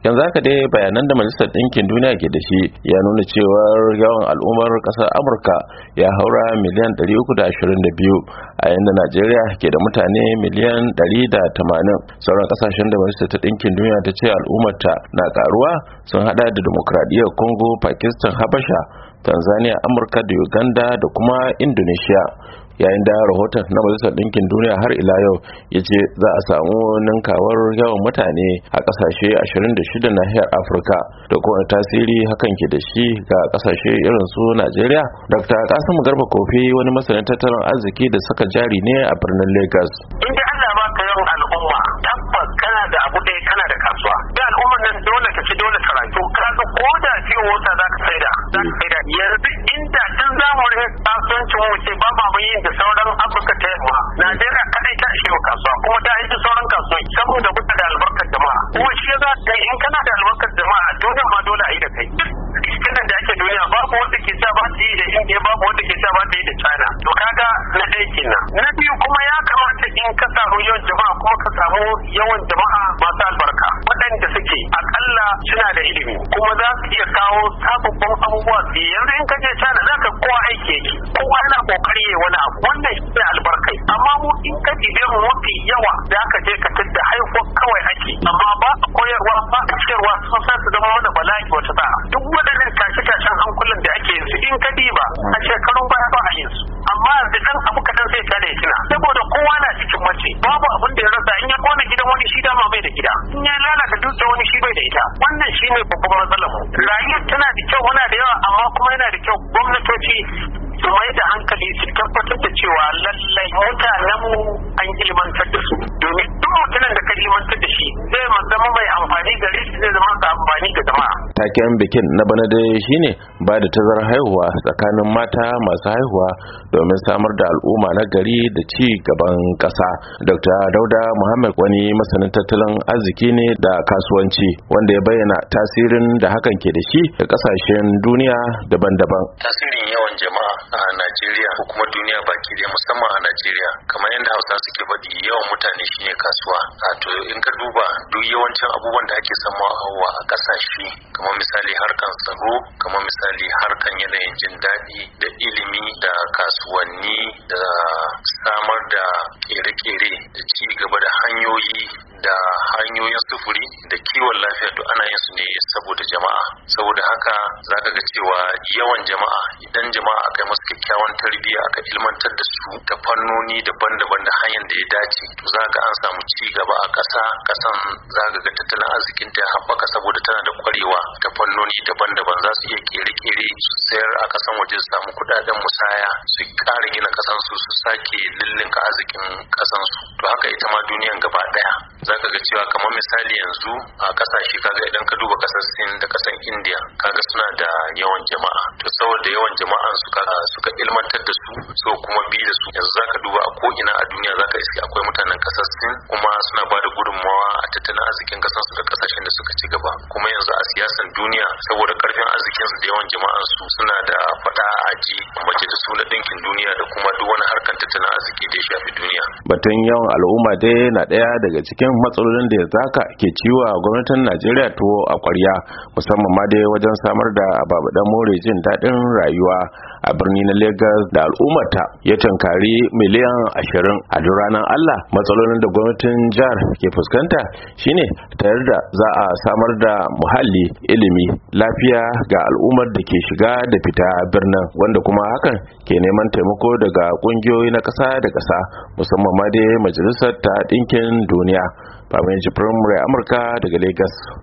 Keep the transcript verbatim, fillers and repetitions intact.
yanzu haka dai bayanan da majalisar ɗinkin duniya ke da shi ya nuna cewar yawan al'ummar ƙasar amurka ya haura miliyan ɗari uku da ashirin da biyu, a yanda najeriya ke da mutane miliyan ɗari da tamanin. Sauran ƙasashen da majalisar ta ɗinkin duniya ta ce al'ummarta na ƙaruwa sun hada da demokradiyyar congo, pakistan, habasha, tanzania, amurka da uganda da kuma indonesia. Yayin da rahoton na majalisar ɗinkin duniya har ila yau ya ce za a samu ninkawar yawan mutane a ƙasashe ashirin da shida nahiyar afirka, da kowane tasiri hakan ke da shi ga ƙasashe irin su najeriya. Dr. Kasimu Garba Kofi, wani masanin tattalin arziki da saka jari ne a birnin Lagos. Inda Allah ba ka yawan al'umma, tabbas kana da abu ɗaya, kana da kasuwa. Da al'ummar nan dole ka ci, dole ka rayu. Kaga ko da ce wata za ka saida, za ka saida. Yanzu inda tun zamanin kasuwancin mu ce ba ma yin da sauran Afirka ta yamma, Najeriya kadai ta ishe kasuwa, kuma ta yi sauran kasuwa saboda kuka da albarkar jama'a. Kuma shi ya za ka in kana da albarkar jama'a, dole ma dole a yi da kai. Cikin da ake duniya babu wanda ke sa ba ta yi da Indiya, babu wanda ke sa ba ta yi da China. To kaga na ɗaya kenan. Na biyu kuma ya kamata in ka samu yawan jama'a kuma ka samu yawan jama'a masu albarka, waɗanda suke akalla suna da ilimi kuma za su iya kawo sababbin abubuwa su yi. Yanzu in ka je China za ka kowa aiki yake, kowa yana kokari ya wani abu, wannan shi ne albarkai. Amma mu in ka ɗibe mu mafi yawa da aka je ka tadda haihuwar kawai ake, amma ba a koyarwa ba a ciyarwa, sun sa su zama mana bala'i wata sa'a. Duk waɗannan tashe-tashen hankulan da ake yin su in ka diba a shekarun baya ba a yin su, amma da ɗan abu kaɗan sai ta da ya tuna, saboda kowa na cikin mace babu abin da ya rasa. In ya kona gidan wani shi dama bai da gida, in ya lalata dutsen wani shi bai da ita. Wannan shi ne babban matsalar mu. Rayuwar tana da kyau, muna da yawa, amma kuma yana da kyau gwamnatoci su mai da hankali su tabbatar da cewa lallai mutanen mu an ilmantar da su, domin duk mutumin da ka ilmantar da shi zai zama mai amfani gare shi, zai zama ka amfani ga jama'a. Taken bikin na bana dai shine ba da tazarar haihuwa tsakanin mata masu haihuwa domin samar da al'umma na gari da ci gaban ƙasa. Dr. Dauda Muhammad, wani masanin tattalin arziki ne da kasuwanci, wanda ya bayyana tasirin da hakan ke da shi ga ƙasashen duniya daban-daban. Tasirin yawan jama'a a Najeriya ko kuma duniya baki da musamman a Najeriya, kamar yadda Hausa suke faɗi, yawan mutane shine kasuwa. A to in ka duba duk yawancin abubuwan da ake samu a a ƙasashe, kamar misali harkan tsaro, kamar misali harkan yanayin jin daɗi da ilimi da kasuwanni da samar da kere-kere da ci gaba da hanyoyi da hanyoyin sufuri da kiwon lafiya, duk ana yin su ne saboda jama'a. Saboda haka za ka ga cewa yawan jama'a, idan jama'a aka yi masu kyakkyawan tarbiyya, aka ilmantar da su ta fannoni daban-daban da hanyar da ya dace, to za ka an samu ci gaba a ƙasa. Ƙasan za ka ga tattalin arzikin ta haɓaka saboda tana da ƙwarewa ta fannoni daban-daban. Za su iya kere-kere su sayar a ƙasan waje, su samu kuɗaɗen musaya, su ƙara gina ƙasan su, su sake lullunka arzikin ƙasan su. To haka ita ma duniyan gaba ɗaya za ka ga cewa kamar misali yanzu a ƙasashe, kaga idan ka duba ƙasar Sin da ƙasar India, kaga suna da yawan jama'a. To saboda yawan jama'an suka suka ilmantar da su, so kuma bi da su, yanzu zaka duba a ko ina a duniya zaka iske akwai mutanen ƙasar Sin, kuma suna ba da gudunmawa a tattalin arzikin ƙasar su da ƙasashen da suka ci gaba. Kuma yanzu a siyasan duniya, saboda ƙarfin arzikin su da yawan jama'an su, suna da faɗa a aji mace da su na ɗinkin duniya da kuma duk wani harkar tattalin arziki da ya shafi duniya. Batun yawan al'umma dai na ɗaya daga cikin matsalolin da yanzu haka ke ciwa gwamnatin Najeriya tuwo a ƙwarya, musamman ma dai wajen samar da babadan more jin daɗin rayuwa a birni na Lagos da al'ummata ya tunkari miliyan ashirin a duk ranar Allah. Matsalolin da gwamnatin jihar ke fuskanta shine tare da za a samar da muhalli, ilimi, lafiya ga al'ummar da ke shiga da fita birnin, wanda kuma hakan ke neman taimako daga ƙungiyoyi na ƙasa da ƙasa, musamman ma dai majalisar ta ɗinkin duniya. Baban Jibrin Murai Amurka daga Lagos.